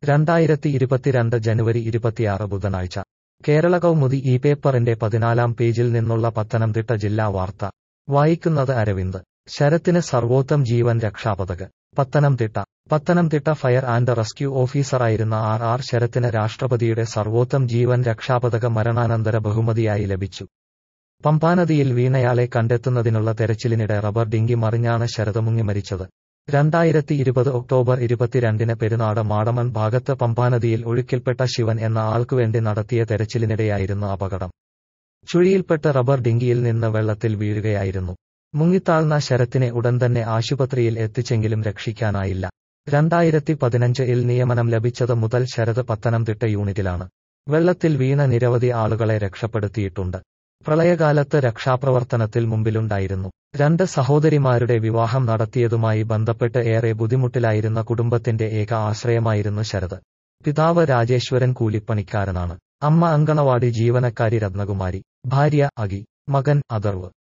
2022 ജനുവരി 26 ബുധനാഴ്ച കേരള കൗമുദി ഈ പേപ്പറിന്റെ 14-ാം പേജിൽ നിന്നുള്ള പത്തനംതിട്ട ജില്ലാ വാർത്ത വായിക്കുന്നത് അരവിന്ദ്. ശരത്തിന് Sarvottam Jeevan Raksha Padak. Pathanamthitta fire and rescue ഓഫീസറായിരുന്ന ആർ ശരത്തിന് രാഷ്ട്രപതിയുടെ സർവോത്തം ജീവൻ രക്ഷാപതക മരണാനന്തര ബഹുമതിയായി ലഭിച്ചു. പമ്പാനദിയിൽ വീണയാളെ കണ്ടെത്തുന്നതിനുള്ള തെരച്ചിലിനിടെ റബ്ബർ ഡിങ്കി മറിഞ്ഞാണ് ശരത് മുങ്ങി മരിച്ചത്. 2020 ഒക്ടോബർ 22-ന് പെരുനാട് മാടമൺ ഭാഗത്ത് പമ്പാനദിയിൽ ഒഴുക്കിൽപ്പെട്ട ശിവൻ എന്ന ആൾക്കുവേണ്ടി നടത്തിയ തെരച്ചിലിനിടെയായിരുന്നു അപകടം. ചുഴിയിൽപ്പെട്ട് റബ്ബർ ഡിങ്കിയിൽ നിന്ന് വെള്ളത്തിൽ വീഴുകയായിരുന്നു. മുങ്ങിത്താഴ്ന്ന ശരത്തിനെ ഉടൻ തന്നെ ആശുപത്രിയിൽ എത്തിച്ചെങ്കിലും രക്ഷിക്കാനായില്ല. 2015-ൽ നിയമനം ലഭിച്ചത് മുതൽ ശരത് പത്തനംതിട്ട യൂണിറ്റിലാണ്. വെള്ളത്തിൽ വീണ നിരവധി ആളുകളെ രക്ഷപ്പെടുത്തിയിട്ടുണ്ട്. പ്രളയകാലത്ത് രക്ഷാപ്രവർത്തനത്തിൽ മുമ്പിലുണ്ടായിരുന്നു. 2 സഹോദരിമാരുടെ വിവാഹം നടത്തിയതുമായി ബന്ധപ്പെട്ട് ഏറെ ബുദ്ധിമുട്ടിലായിരുന്ന കുടുംബത്തിന്റെ ഏക ആശ്രയമായിരുന്നു ശരത്. പിതാവ് രാജേശ്വരൻ കൂലിപ്പണിക്കാരനാണ്. അമ്മ അങ്കണവാടി ജീവനക്കാരി രത്നകുമാരി. ഭാര്യ അഖി. മകൻ അഥർവ്.